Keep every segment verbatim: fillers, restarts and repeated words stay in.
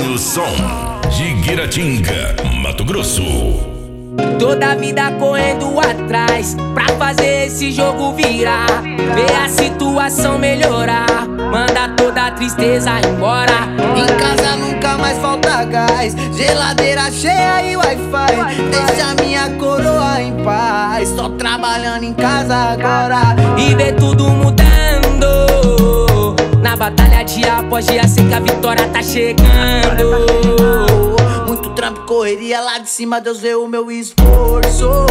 o som de Guiratinga, Mato Grosso. Toda a vida correndo atrás pra fazer esse jogo virar, ver a situação melhorar, manda toda a tristeza embora. Em casa nunca mais falta gás, geladeira cheia e Wi-Fi. Deixa minha coroa em paz, só trabalhando em casa agora. E ver tudo mudando na batalha dia após dia, sei que a vitória tá chegando. Muito trampo e correria lá de cima, Deus vê o meu esforço.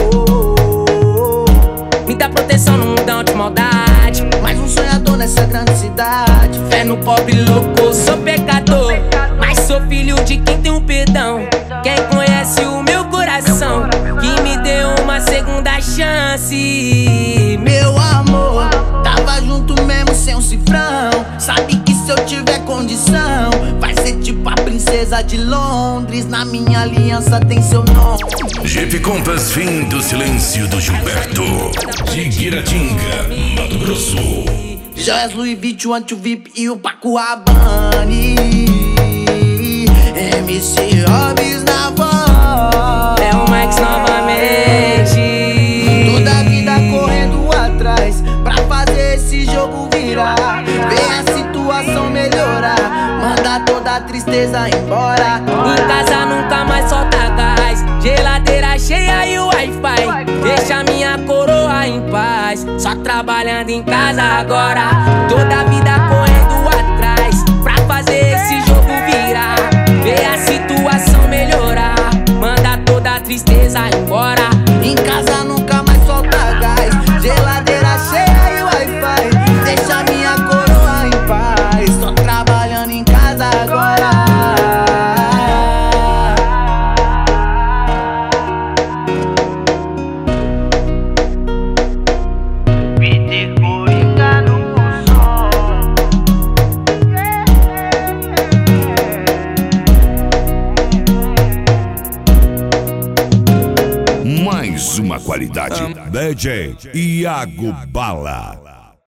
Muita proteção no mundão de maldade, mais um sonhador nessa grande cidade. Fé no pobre louco, sou pecador, mas sou filho de quem tem um perdão. Quem conhece o meu coração, que me deu uma segunda chance. Meu amor, tava junto mesmo sem um cifrão. Sabe que se eu tiver condição, vai ser tipo a princesa de Londres. Na minha aliança tem seu nome. Jeep Compass, fim do silêncio do Gilberto, de Guiratinga, Mato Grosso. Joias Louis Vuitton, Anti V I P e o Paco Rabanne. M C Hobbs na voz, é o Max novamente. Toda a vida correndo atrás pra fazer esse jogo virar, ver a situação melhorar, manda toda a tristeza embora. Em casa nunca mais solta gás, geladeira cheia e Wi-Fi. Deixa minha coroa em paz, só trabalhando em casa agora. Toda a vida correndo atrás pra fazer esse jogo virar, ver a situação melhorar, manda toda a tristeza embora. Em casa nunca mais solta gás, geladeira cheia e Wi-Fi. Deixa minha coroa em paz, só trabalhando em casa agora. Peter Coringa no som. Mais uma qualidade. D J Iago Bala.